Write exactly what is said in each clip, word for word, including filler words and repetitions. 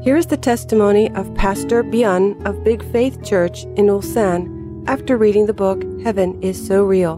Here is the testimony of Pastor Byun of Big Faith Church in Ulsan after reading the book Heaven is So Real.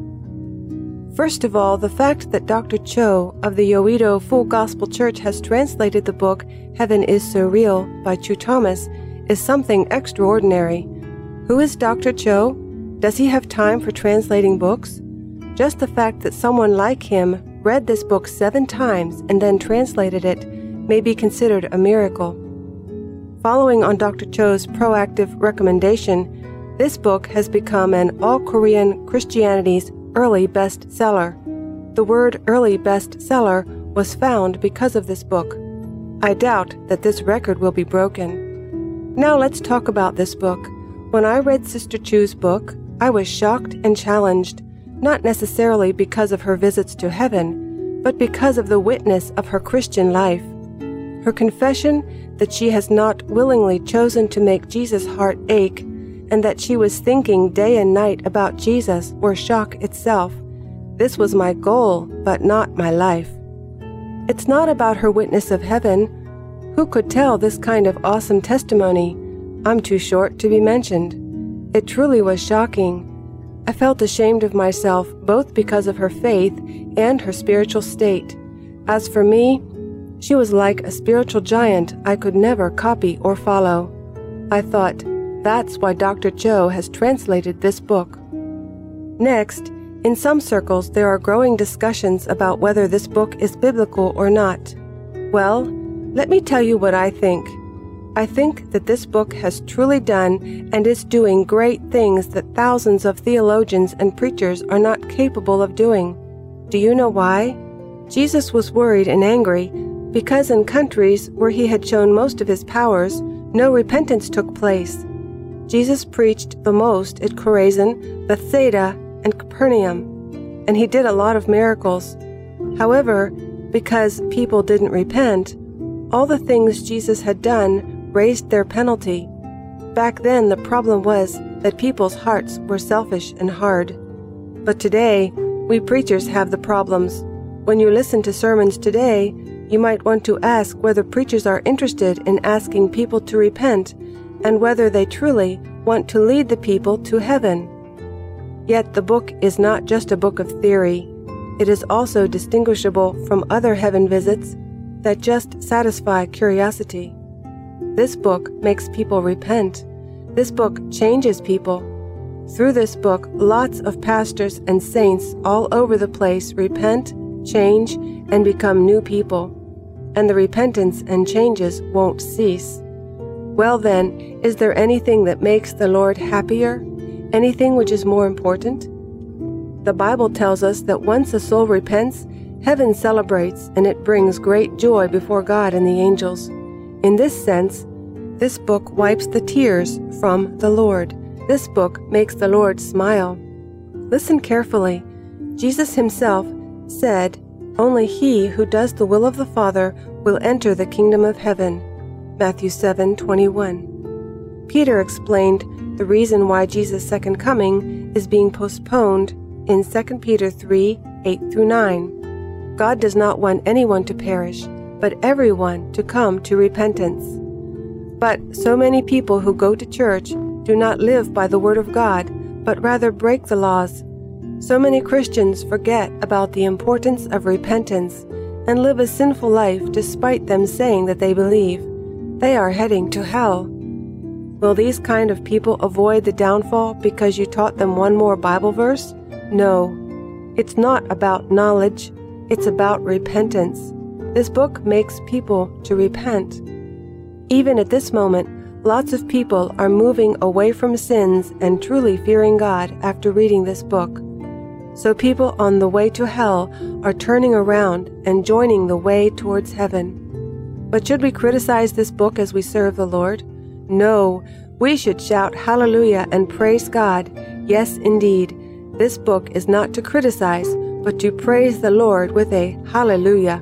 First of all, the fact that Doctor Cho of the Yoido Full Gospel Church has translated the book Heaven is So Real by Chu Thomas is something extraordinary. Who is Doctor Cho? Does he have time for translating books? Just the fact that someone like him read this book seven times and then translated it may be considered a miracle. Following on Doctor Cho's proactive recommendation, this book has become an all-Korean Christianity's early bestseller. The word early bestseller was found because of this book. I doubt that this record will be broken. Now let's talk about this book. When I read Sister Chu's book, I was shocked and challenged, not necessarily because of her visits to heaven, but because of the witness of her Christian life. Her confession that she has not willingly chosen to make Jesus' heart ache, and that she was thinking day and night about Jesus were shock itself. This was my goal, but not my life. It's not about her witness of heaven. Who could tell this kind of awesome testimony? I'm too short to be mentioned. It truly was shocking. I felt ashamed of myself both because of her faith and her spiritual state. As for me, she was like a spiritual giant I could never copy or follow. I thought, that's why Doctor Cho has translated this book. Next, in some circles there are growing discussions about whether this book is biblical or not. Well, let me tell you what I think. I think that this book has truly done and is doing great things that thousands of theologians and preachers are not capable of doing. Do you know why? Jesus was worried and angry because in countries where he had shown most of his powers, no repentance took place. Jesus preached the most at Chorazin, Bethsaida, and Capernaum, and he did a lot of miracles. However, because people didn't repent, all the things Jesus had done raised their penalty. Back then, the problem was that people's hearts were selfish and hard. But today, we preachers have the problems. When you listen to sermons today, you might want to ask whether preachers are interested in asking people to repent and whether they truly want to lead the people to heaven. Yet the book is not just a book of theory. It is also distinguishable from other heaven visits that just satisfy curiosity. This book makes people repent. This book changes people. Through this book, lots of pastors and saints all over the place repent, change, and become new people. And the repentance and changes won't cease. Well then, is there anything that makes the Lord happier? Anything which is more important? The Bible tells us that once a soul repents, heaven celebrates and it brings great joy before God and the angels. In this sense, this book wipes the tears from the Lord. This book makes the Lord smile. Listen carefully. Jesus himself said, "Only he who does the will of the Father will enter the kingdom of heaven." Matthew seven twenty-one. Peter explained the reason why Jesus' second coming is being postponed in Second Peter three eight through nine. God does not want anyone to perish, but everyone to come to repentance. But so many people who go to church do not live by the word of God, but rather break the laws. So many Christians forget about the importance of repentance and live a sinful life despite them saying that they believe. They are heading to hell. Will these kind of people avoid the downfall because you taught them one more Bible verse? No. It's not about knowledge. It's about repentance. This book makes people to repent. Even at this moment, lots of people are moving away from sins and truly fearing God after reading this book. So people on the way to hell are turning around and joining the way towards heaven. But should we criticize this book as we serve the Lord? No, we should shout hallelujah and praise God. Yes, indeed, this book is not to criticize, but to praise the Lord with a hallelujah.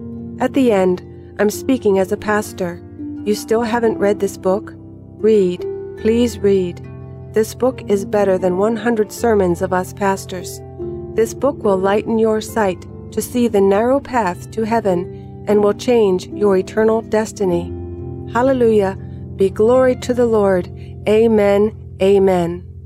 At the end, I'm speaking as a pastor. You still haven't read this book? Read, please read. This book is better than one hundred sermons of us pastors. This book will lighten your sight to see the narrow path to heaven and will change your eternal destiny. Hallelujah. Be glory to the Lord. Amen. Amen.